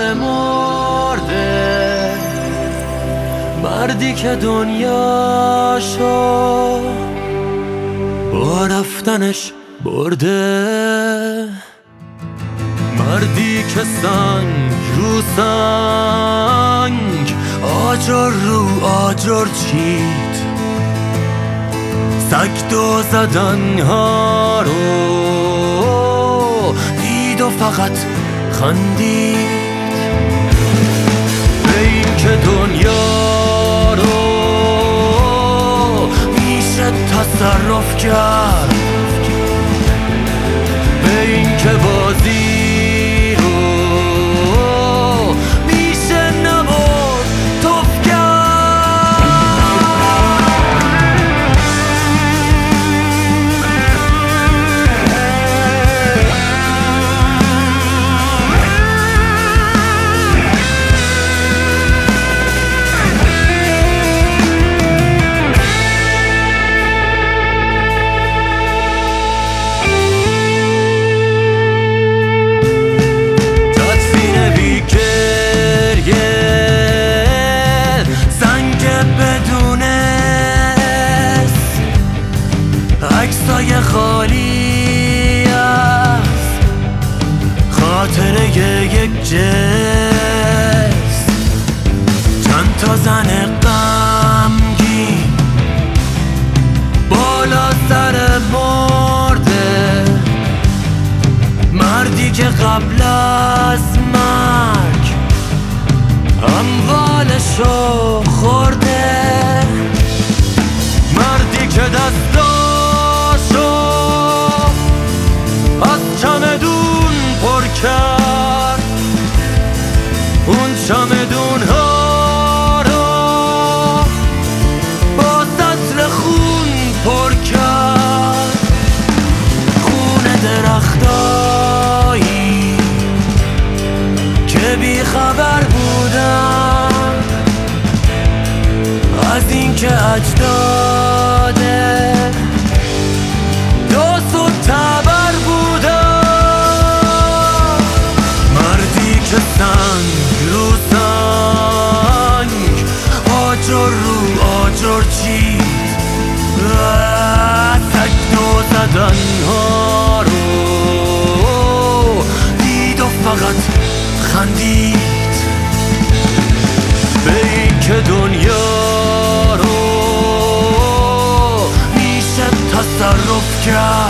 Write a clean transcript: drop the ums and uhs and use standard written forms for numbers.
مرده، مردی که دنیاشو با رفتنش برده، مردی که سنگ رو سنگ آجر رو آجر چید، سگدو زدن ها رو دید و فقط خندید به این که دنیا رو میشه تصرف کرد، به این که بازی رو میشه نبرد توف کرد. عکسای خالی از خاطره یک جس، چند تا زن غمگین بالا سر مرده، مردی که قبل از مرگ اموالشو خورده، مردی که دستاشو از چمدون پر کرد، اون چمدون ها رو با سطل خون پر کرد، خون درختایی که بی خبر بودن از این که اجداده داس و تبر بودن، مردی که سنگ رو سنگ آجر رو آجر چید، سگدو زدن ها رو دید و فقط خندید به این که دنیا رو میشه تصرف کرد،